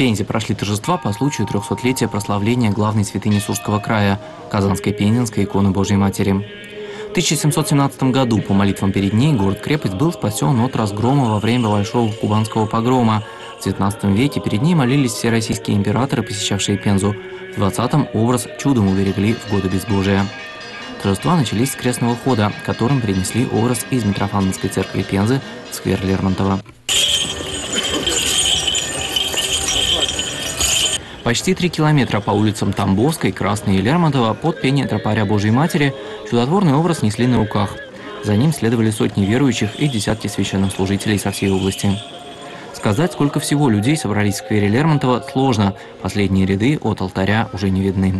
Пензе прошли торжества по случаю 300-летия прославления главной святыни Сурского края – Казанской Пензенской иконы Божьей Матери. В 1717 году по молитвам перед ней город-крепость был спасен от разгрома во время Большого кубанского погрома. В XIX веке перед ней молились все российские императоры, посещавшие Пензу. В 20-м образ чудом уберегли в годы безбожия. Торжества начались с крестного хода, которым принесли образ из Митрофановской церкви Пензы в сквер Лермонтова. Почти 3 километра по улицам Тамбовской, Красной и Лермонтова под пение тропаря Божьей Матери чудотворный образ несли на руках. За ним следовали сотни верующих и десятки священнослужителей со всей области. Сказать, сколько всего людей собрались в сквере Лермонтова, сложно. Последние ряды от алтаря уже не видны.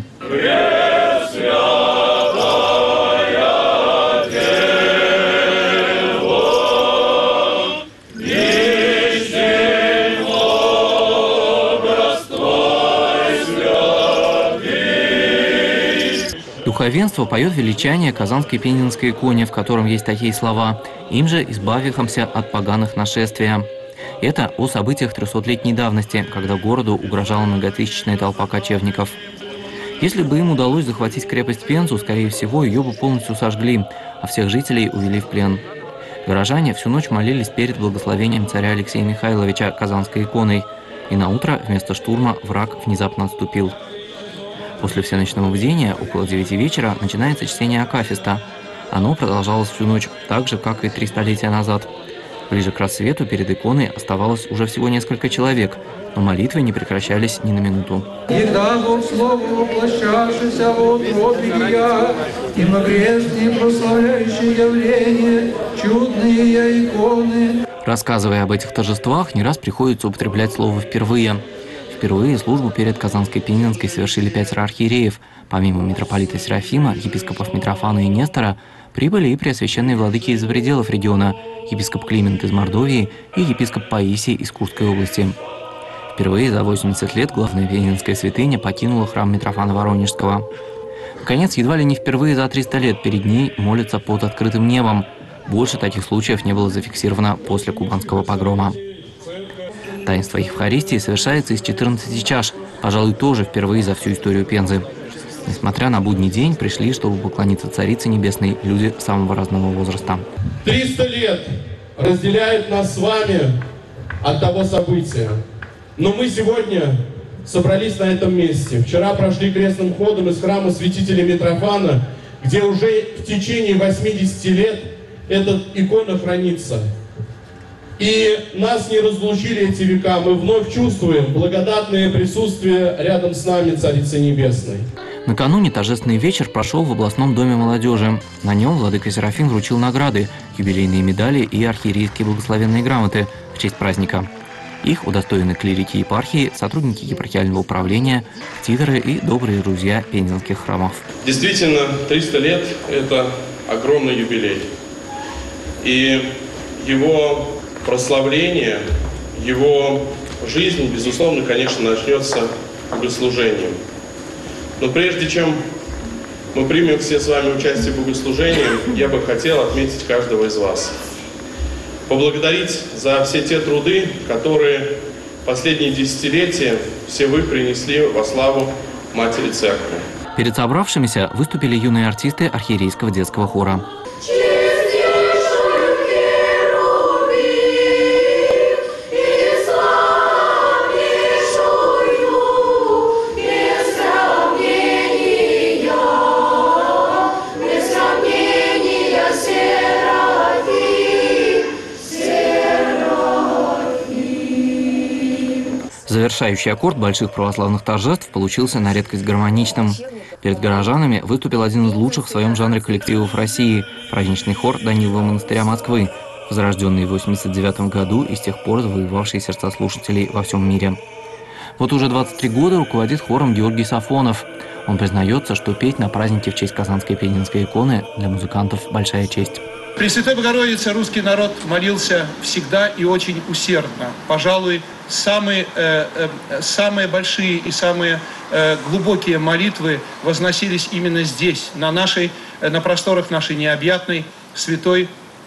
Духовенство поет величание Казанской Пензенской иконе, в котором есть такие слова: «Им же избавихомся от поганых нашествия». Это о событиях 300-летней давности, когда городу угрожала многотысячная толпа кочевников. Если бы им удалось захватить крепость Пензу, скорее всего, ее бы полностью сожгли, а всех жителей увели в плен. Горожане всю ночь молились перед благословением царя Алексея Михайловича Казанской иконой, и наутро вместо штурма враг внезапно отступил. После всеночного бдения около 9 вечера начинается чтение акафиста. Оно продолжалось всю ночь, так же, как и 3 столетия назад. Ближе к рассвету перед иконой оставалось уже всего несколько человек, но молитвы не прекращались ни на минуту. Рассказывая об этих торжествах, не раз приходится употреблять слово «впервые». Впервые службу перед Казанской Пензенской совершили 5 архиереев. Помимо митрополита Серафима, епископов Митрофана и Нестора, прибыли и преосвященные владыки из пределов региона, епископ Климент из Мордовии и епископ Паисий из Курской области. Впервые за 80 лет главная пензенская святыня покинула храм Митрофана Воронежского. Наконец, едва ли не впервые за 300 лет перед ней молятся под открытым небом. Больше таких случаев не было зафиксировано после кубанского погрома. Таинство Евхаристии совершается из 14 чаш, пожалуй, тоже впервые за всю историю Пензы. Несмотря на будний день, пришли, чтобы поклониться Царице Небесной, люди самого разного возраста. 300 лет разделяют нас с вами от того события. Но мы сегодня собрались на этом месте. Вчера прошли крестным ходом из храма святителя Митрофана, где уже в течение 80 лет эта икона хранится. И нас не разлучили эти века. Мы вновь чувствуем благодатное присутствие рядом с нами Царицы Небесной. Накануне торжественный вечер прошел в областном доме молодежи. На нем владыка Серафим вручил награды, юбилейные медали и архиерейские благословенные грамоты в честь праздника. Их удостоены клирики епархии, сотрудники епархиального управления, титоры и добрые друзья пензенских храмов. Действительно, 300 лет – это огромный юбилей. И его прославление, его жизнь, безусловно, конечно, начнется богослужением. Но прежде чем мы примем все с вами участие в богослужении, я бы хотел отметить каждого из вас. Поблагодарить за все те труды, которые последние десятилетия все вы принесли во славу Матери Церкви. Перед собравшимися выступили юные артисты архиерейского детского хора. Завершающий аккорд больших православных торжеств получился на редкость гармоничным. Перед горожанами выступил один из лучших в своем жанре коллективов России – праздничный хор Данилова монастыря Москвы, возрожденный в 1989 году и с тех пор завоевавший сердца слушателей во всем мире. Вот уже 23 года руководит хором Георгий Сафонов. Он признается, что петь на празднике в честь Казанской Пензенской иконы для музыкантов – большая честь. Пресвятой Богородице русский народ молился всегда и очень усердно. Пожалуй, самые большие и самые глубокие молитвы возносились именно здесь, на просторах нашей необъятной святой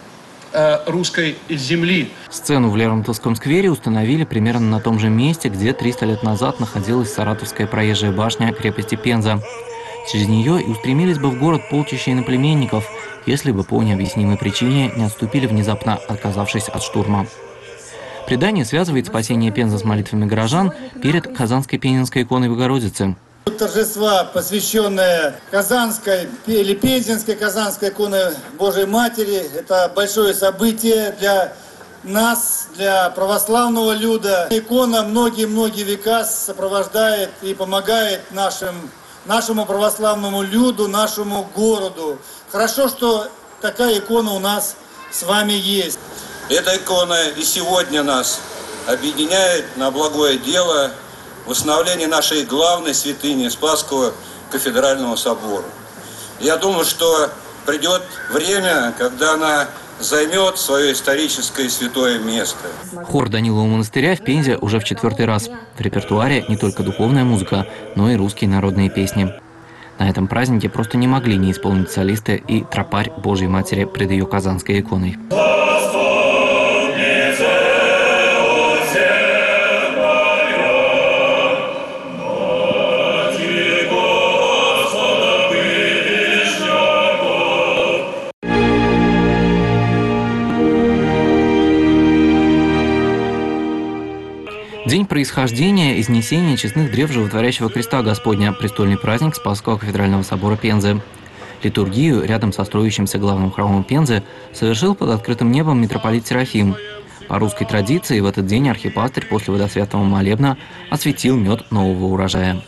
русской земли. Сцену в Лермонтовском сквере установили примерно на том же месте, где 300 лет назад находилась Саратовская проезжая башня крепости Пенза. Через нее и устремились бы в город полчища иноплеменников, если бы по необъяснимой причине не отступили, внезапно отказавшись от штурма. Предание связывает спасение Пензы с молитвами горожан перед Казанской Пензенской иконой Богородицы. Торжества, посвященные Казанской или Пензенской Казанской иконе Божией Матери, это большое событие для нас, для православного люда. Икона многие-многие века сопровождает и помогает нашему православному люду, нашему городу. Хорошо, что такая икона у нас с вами есть. Эта икона и сегодня нас объединяет на благое дело в восстановлении нашей главной святыни Спасского кафедрального собора. Я думаю, что придет время, когда она займет свое историческое и святое место. Хор Данилового монастыря в Пензе уже в 4-й раз. В репертуаре не только духовная музыка, но и русские народные песни. На этом празднике просто не могли не исполнить солисты и тропарь Божьей Матери пред ее казанской иконой. День происхождения и изнесения честных древ животворящего креста Господня, престольный праздник Спасского кафедрального собора Пензы. Литургию рядом со строящимся главным храмом Пензы совершил под открытым небом митрополит Серафим. По русской традиции в этот день архипастырь после водосвятого молебна осветил мед нового урожая.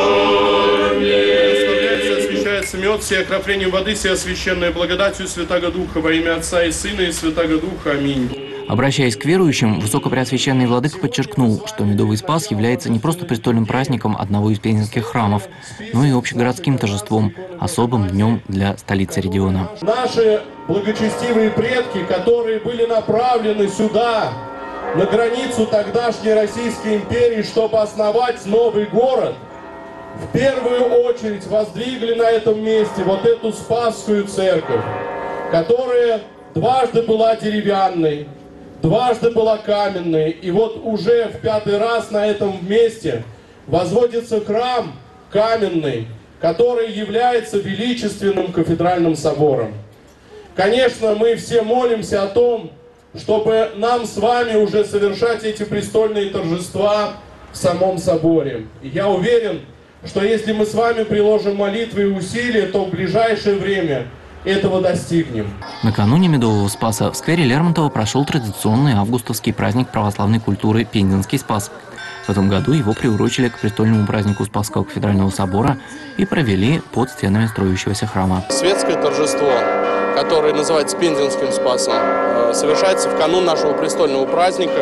Освящается мед, сия окроплением воды, сия освященная благодатью Святаго Духа, во имя Отца и Сына и Святаго Духа. Аминь. Обращаясь к верующим, высокопреосвященный владыка подчеркнул, что Медовый Спас является не просто престольным праздником одного из пензенских храмов, но и общегородским торжеством, особым днем для столицы региона. Наши благочестивые предки, которые были направлены сюда, на границу тогдашней Российской империи, чтобы основать новый город, в первую очередь воздвигли на этом месте вот эту Спасскую церковь, которая дважды была деревянной, дважды была каменной, и вот уже в 5-й раз на этом месте возводится храм каменный, который является величественным кафедральным собором. Конечно, мы все молимся о том, чтобы нам с вами уже совершать эти престольные торжества в самом соборе. И я уверен, что если мы с вами приложим молитвы и усилия, то в ближайшее время этого достигнем. Накануне Медового Спаса в сквере Лермонтова прошел традиционный августовский праздник православной культуры Пензенский Спас. В этом году его приурочили к престольному празднику Спасского кафедрального собора и провели под стенами строящегося храма. Светское торжество, которое называется Пензенским Спасом, совершается в канун нашего престольного праздника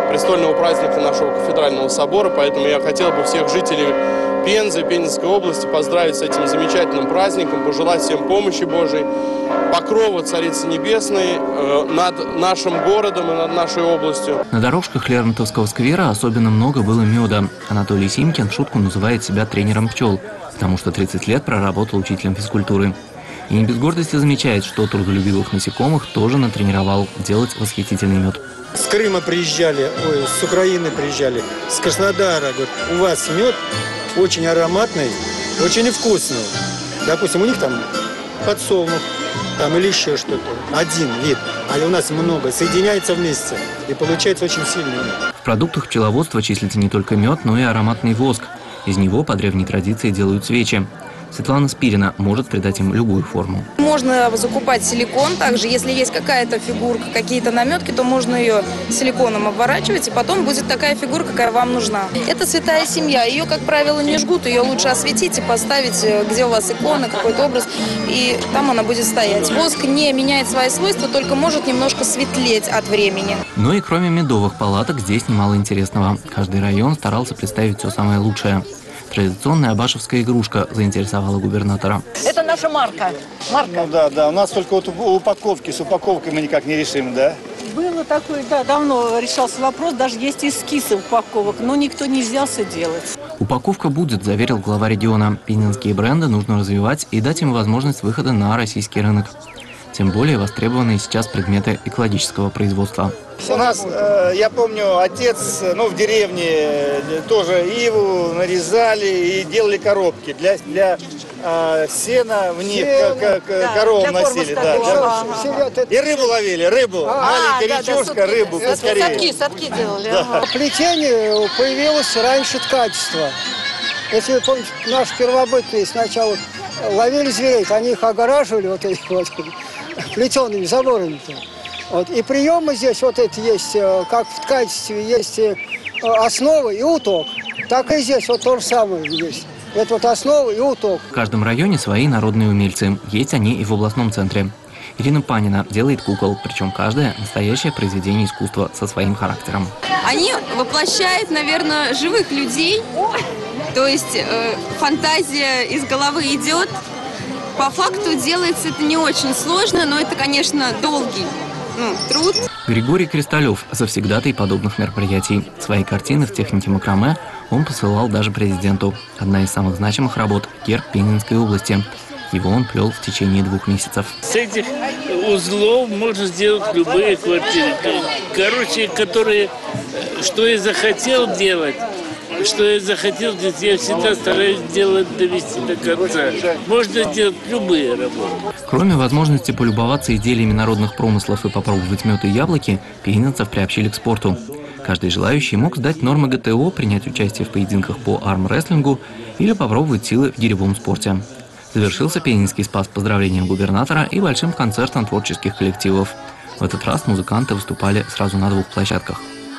нашего кафедрального собора. Поэтому я хотел бы всех жителей Пензы, Пензенской области поздравить с этим замечательным праздником, пожелать всем помощи Божией, покрова Царицы Небесной над нашим городом и над нашей областью. На дорожках Лермонтовского сквера особенно много было меда. Анатолий Симкин в шутку называет себя тренером пчел, потому что 30 лет проработал учителем физкультуры. И не без гордости замечает, что трудолюбивых насекомых тоже натренировал делать восхитительный мед. С Крыма приезжали, с Украины приезжали, с Краснодара. Говорят, у вас мед очень ароматный, очень вкусный. Допустим, у них там подсолнух там, или еще что-то. Один вид, а у нас много. Соединяется вместе и получается очень сильный мед. В продуктах пчеловодства числится не только мед, но и ароматный воск. Из него по древней традиции делают свечи. Светлана Спирина может придать им любую форму. Можно закупать силикон. Также, если есть какая-то фигурка, какие-то наметки, то можно ее силиконом обворачивать, и потом будет такая фигура, какая вам нужна. Это святая семья. Ее, как правило, не жгут. Ее лучше осветить и поставить, где у вас икона, какой-то образ, и там она будет стоять. Воск не меняет свои свойства, только может немножко светлеть от времени. Но и кроме медовых палаток здесь немало интересного. Каждый район старался представить все самое лучшее. Традиционная абашевская игрушка заинтересовала губернатора. Это наша марка. Ну да. У нас только вот упаковки. С упаковкой мы никак не решим, да? Было такое, да, давно решался вопрос, даже есть эскизы упаковок, но никто не взялся делать. Упаковка будет, заверил глава региона. Пензенские бренды нужно развивать и дать им возможность выхода на российский рынок. тем более востребованные сейчас предметы экологического производства. У нас, я помню, отец, в деревне тоже иву нарезали и делали коробки для сена в них, коров носили. И рыбу ловили, маленькая речушка, рыбу, поскорее. Садки делали. Плетение появилось раньше ткачества. Если вы помните, наши первобытные сначала ловили зверей, они их огораживали вот этими вот плетеными заборами-то. Вот. И приемы здесь вот эти есть, как в ткачестве есть основа и уток, так и здесь вот то же самое есть. Это вот основа и уток. В каждом районе свои народные умельцы. Есть они и в областном центре. Ирина Панина делает кукол, причем каждое настоящее произведение искусства со своим характером. Они воплощают, наверное, живых людей, то есть фантазия из головы идет. По факту делается это не очень сложно, но это, конечно, долгий труд. Григорий Кристалев – завсегдатый подобных мероприятий. Свои картины в технике макраме он посылал даже президенту. Одна из самых значимых работ – герб Пензенской области. Его он плел в течение 2 месяцев. С этих узлов можно сделать любые квартиры. Короче, которые, что я захотел делать, я всегда стараюсь довести до конца. Можно сделать любые работы. Кроме возможности полюбоваться изделиями народных промыслов и попробовать мед и яблоки, пензенцев приобщили к спорту. Каждый желающий мог сдать нормы ГТО, принять участие в поединках по армрестлингу или попробовать силы в гиревом спорте. Завершился Пензенский спас поздравлением губернатора и большим концертом творческих коллективов. В этот раз музыканты выступали сразу на 2 площадках.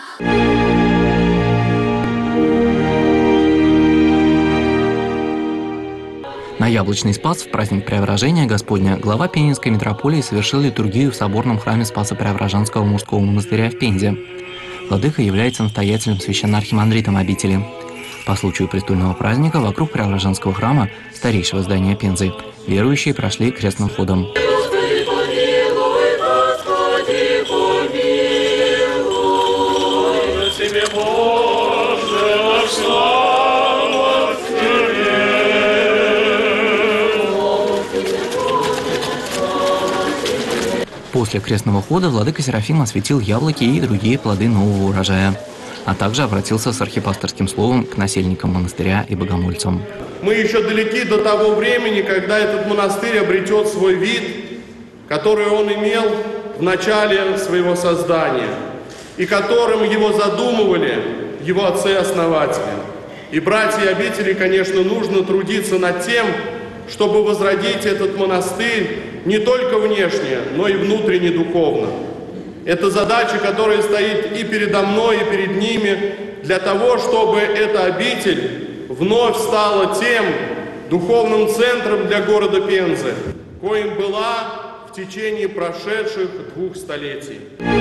На Яблочный Спас в праздник Преображения Господня глава Пензенской митрополии совершил литургию в соборном храме Спасо-Преображенского мужского монастыря в Пензе. Владыка является настоятелем священно-архимандритом обители. По случаю престольного праздника вокруг Преображенского храма, старейшего здания Пензы, верующие прошли крестным ходом. После крестного хода владыка Серафим осветил яблоки и другие плоды нового урожая, а также обратился с архипасторским словом к насельникам монастыря и богомольцам. Мы еще далеки до того времени, когда этот монастырь обретет свой вид, который он имел в начале своего создания, и которым его задумывали его отцы-основатели. И братья обители, конечно, нужно трудиться над тем, чтобы возродить этот монастырь не только внешне, но и внутренне духовно. Это задача, которая стоит и передо мной, и перед ними, для того, чтобы эта обитель вновь стала тем духовным центром для города Пензы, коим была в течение прошедших 2 столетий.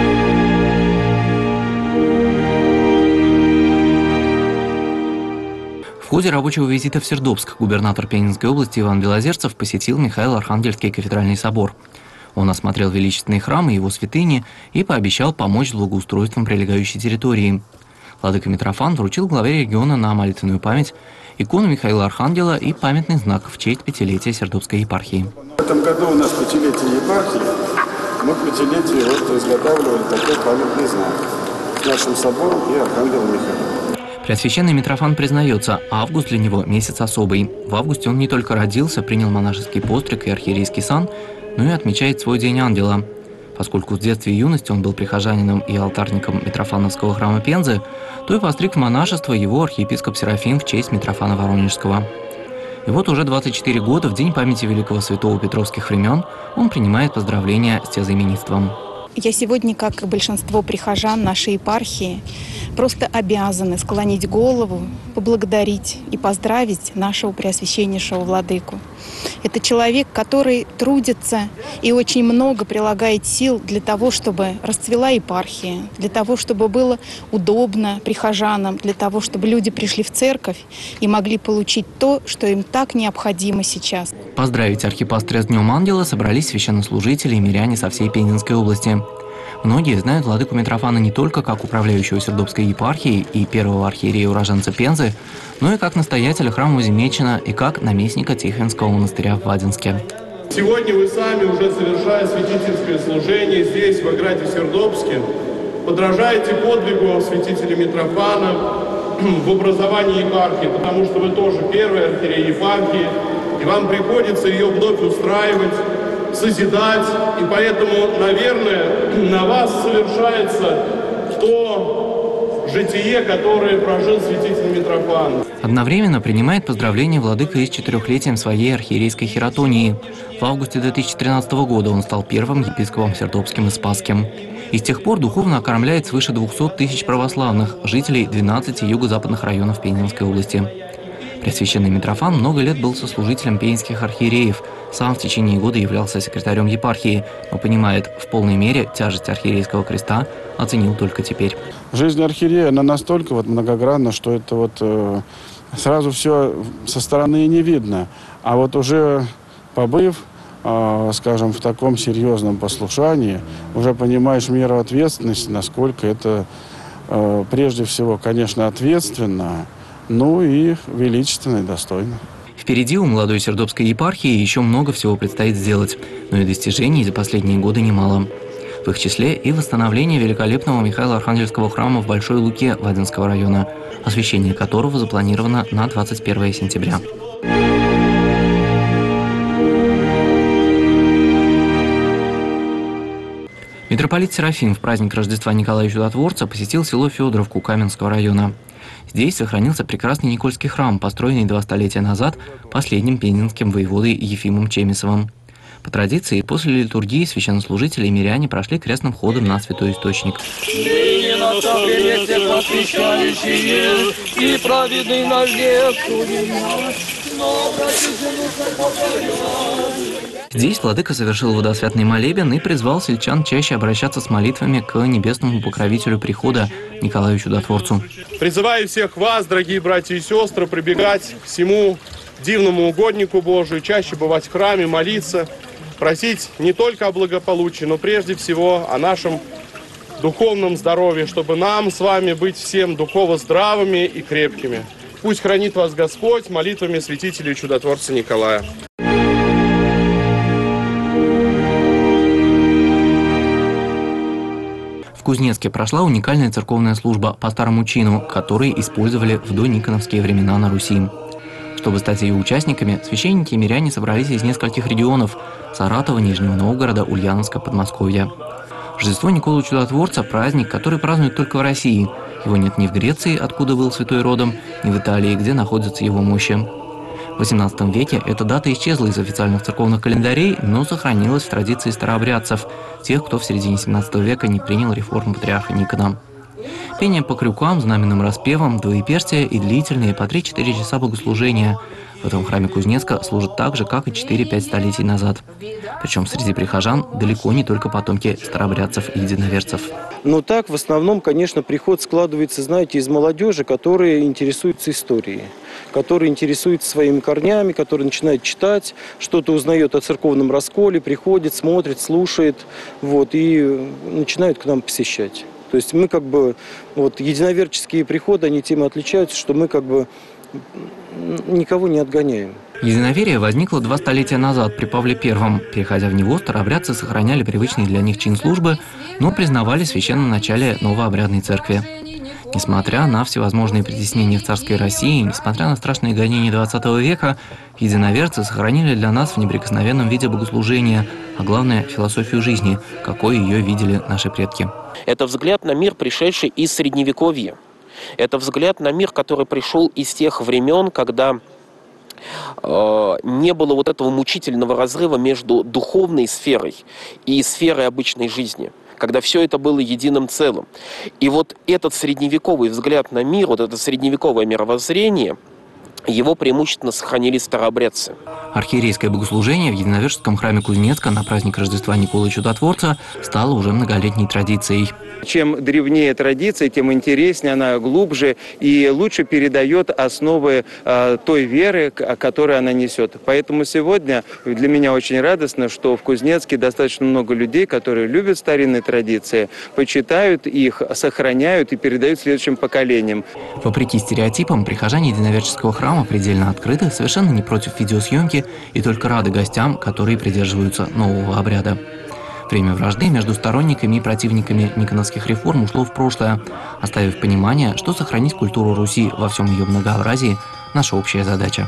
В ходе рабочего визита в Сердобск губернатор Пензенской области Иван Белозерцев посетил Михаило-Архангельский кафедральный собор. Он осмотрел величественные храмы и его святыни и пообещал помочь с благоустройством прилегающей территории. Владыка Митрофан вручил главе региона на молитвенную память икону Михаила Архангела и памятный знак в честь 5-летия Сердобской епархии. В этом году у нас 5-летие епархии. Мы к 5-летию изготавливали такой памятный знак с нашим собором и Архангелом Михаилом. Преосвященный Митрофан признается, август для него месяц особый. В августе он не только родился, принял монашеский постриг и архиерейский сан, но и отмечает свой День Ангела. Поскольку в детстве и юности он был прихожанином и алтарником Митрофановского храма Пензы, то и постриг в монашество его архиепископ Серафим в честь Митрофана Воронежского. И вот уже 24 года, в день памяти великого святого петровских времен, он принимает поздравления с тезаименитством. Я сегодня, как и большинство прихожан нашей епархии, просто обязаны склонить голову, поблагодарить и поздравить нашего преосвященнейшего владыку. Это человек, который трудится и очень много прилагает сил для того, чтобы расцвела епархия, для того, чтобы было удобно прихожанам, для того, чтобы люди пришли в церковь и могли получить то, что им так необходимо сейчас. Поздравить архипастыря с Днем Ангела собрались священнослужители и миряне со всей Пензенской области. Многие знают владыку Митрофана не только как управляющего Сердобской епархией и первого архиерея-уроженца Пензы, но и как настоятеля храма Уземечина и как наместника Тихвинского монастыря в Вадинске. Сегодня вы сами, уже совершая святительское служение здесь, в Аграте Сердобске, подражаете подвигу святителя Митрофана в образовании епархии, потому что вы тоже первый архиерей епархии, и вам приходится ее вновь устраивать, созидать, и поэтому, наверное, на вас совершается то житие, которое прожил святитель Митрофан. Одновременно принимает поздравления владыка и с 4-летием своей архиерейской хиратонии. В августе 2013 года он стал первым епископом Сердобским и Спасским. И с тех пор духовно окормляет свыше 200 тысяч православных, жителей 12 юго-западных районов Пензенской области. Преосвященный Митрофан много лет был сослужителем пензенских архиереев, сам в течение года являлся секретарем епархии, но понимает, в полной мере тяжесть архиерейского креста оценил только теперь. Жизнь архиерея, она настолько многогранна, что это сразу все со стороны не видно. А вот уже побыв, скажем, в таком серьезном послушании, уже понимаешь меру ответственности, насколько это прежде всего, конечно, ответственно, ну и величественно и достойно. Впереди у молодой Сердобской епархии еще много всего предстоит сделать, но и достижений за последние годы немало. В их числе и восстановление великолепного Михаила-Архангельского храма в Большой Луке Вадинского района, освящение которого запланировано на 21 сентября. Митрополит Серафим в праздник Рождества Николая Чудотворца посетил село Федоровку Каменского района. Здесь сохранился прекрасный Никольский храм, построенный 2 столетия назад последним пензенским воеводой Ефимом Чемисовым. По традиции, после литургии священнослужители и миряне прошли крестным ходом на святой источник. Здесь владыка совершил водосвятный молебен и призвал сельчан чаще обращаться с молитвами к небесному покровителю прихода Николаю Чудотворцу. Призываю всех вас, дорогие братья и сестры, прибегать к всему дивному угоднику Божию, чаще бывать в храме, молиться, просить не только о благополучии, но прежде всего о нашем духовном здоровье, чтобы нам с вами быть всем духовно здравыми и крепкими. Пусть хранит вас Господь молитвами святителя и чудотворца Николая. В Кузнецке прошла уникальная церковная служба по старому чину, который использовали в дониконовские времена на Руси. Чтобы стать ее участниками, священники и миряне собрались из нескольких регионов – Саратова, Нижнего Новгорода, Ульяновска, Подмосковья. Рождество Николы Чудотворца – праздник, который празднуют только в России. Его нет ни в Греции, откуда был святой родом, ни в Италии, где находятся его мощи. В XVIII веке эта дата исчезла из официальных церковных календарей, но сохранилась в традиции старообрядцев, тех, кто в середине XVII века не принял реформу патриарха Никона. Пение по крюкам, знаменным распевам, двоеперстие и длительные по 3-4 часа богослужения. В этом храме Кузнецка служат так же, как и 4-5 столетий назад. Причем среди прихожан далеко не только потомки старообрядцев и единоверцев. Но так в основном, конечно, приход складывается, знаете, из молодежи, которые интересуются историей, которые интересуются своими корнями, которые начинают читать, что-то узнает о церковном расколе, приходит, смотрит, слушает, и начинают к нам посещать. То есть мы единоверческие приходы, они тем и отличаются, что мы никого не отгоняем. Единоверие возникло 2 столетия назад при Павле I. Переходя в него, старообрядцы сохраняли привычный для них чин службы, но признавали священном начале новообрядной церкви. Несмотря на всевозможные притеснения в царской России, несмотря на страшные гонения XX века, единоверцы сохранили для нас в неприкосновенном виде богослужения, а главное – философию жизни, какой ее видели наши предки. Это взгляд на мир, пришедший из Средневековья. Это взгляд на мир, который пришел из тех времен, когда не было этого мучительного разрыва между духовной сферой и сферой обычной жизни, когда все это было единым целым. И этот средневековый взгляд на мир, это средневековое мировоззрение, его преимущественно сохранили старообрядцы. Архиерейское богослужение в единоверческом храме Кузнецка на праздник Рождества Николы Чудотворца стало уже многолетней традицией. Чем древнее традиция, тем интереснее, она глубже и лучше передает основы той веры, которую она несет. Поэтому сегодня для меня очень радостно, что в Кузнецке достаточно много людей, которые любят старинные традиции, почитают их, сохраняют и передают следующим поколениям. Вопреки стереотипам, прихожане единоверческого храма храма предельно открыты, совершенно не против видеосъемки и только рады гостям, которые придерживаются нового обряда. Время вражды между сторонниками и противниками никоновских реформ ушло в прошлое, оставив понимание, что сохранить культуру Руси во всем ее многообразии – наша общая задача.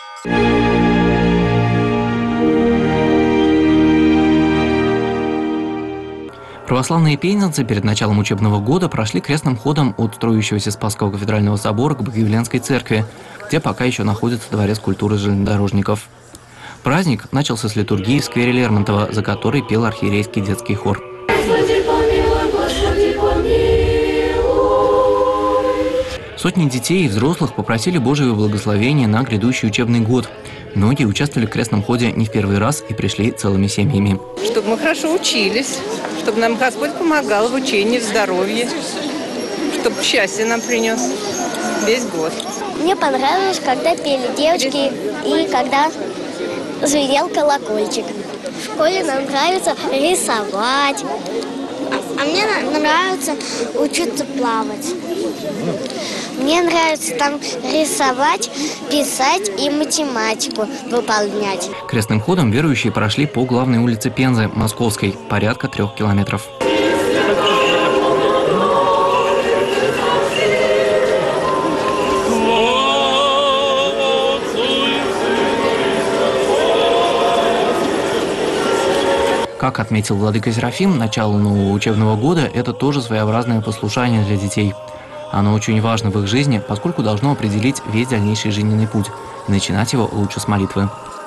Православные пензенцы перед началом учебного года прошли крестным ходом от строящегося Спасского кафедрального собора к Богоявленской церкви, где пока еще находится Дворец культуры железнодорожников. Праздник начался с литургии в сквере Лермонтова, за которой пел архиерейский детский хор. Сотни детей и взрослых попросили Божьего благословения на грядущий учебный год. Многие участвовали в крестном ходе не в первый раз и пришли целыми семьями. Чтобы мы хорошо учились, чтобы нам Господь помогал в учении, в здоровье, чтобы счастье нам принес весь год. Мне понравилось, когда пели девочки и когда звенел колокольчик. В школе нам нравится рисовать. А мне нравится учиться плавать. Мне нравится там рисовать, писать и математику выполнять. Крестным ходом верующие прошли по главной улице Пензы, Московской, порядка 3 километров. Как отметил владыка Серафим, начало нового учебного года – это тоже своеобразное послушание для детей. Оно очень важно в их жизни, поскольку должно определить весь дальнейший жизненный путь. И начинать его лучше с молитвы.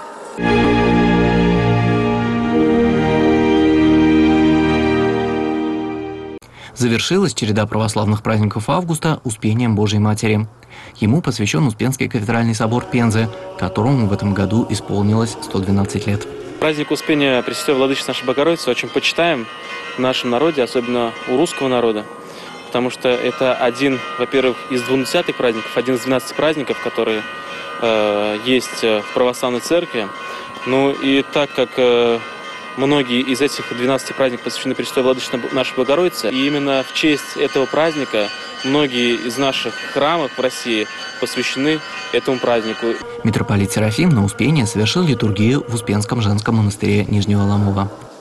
Завершилась череда православных праздников августа Успением Божией Матери. Ему посвящен Успенский кафедральный собор Пензы, которому в этом году исполнилось 112 лет. Праздник Успения Пресвятой Владычицы нашей Богородицы очень почитаем в нашем народе, особенно у русского народа, потому что это один, во-первых, из 12 праздников, один из 12 праздников, которые есть в православной церкви. Ну и так как многие из этих 12 праздников посвящены Пресвятой Владычице нашей Богородице, и именно в честь этого праздника многие из наших храмов в России посвящены этому празднику. Митрополит Серафим на Успение совершил литургию в Успенском женском монастыре Нижнего Ломова.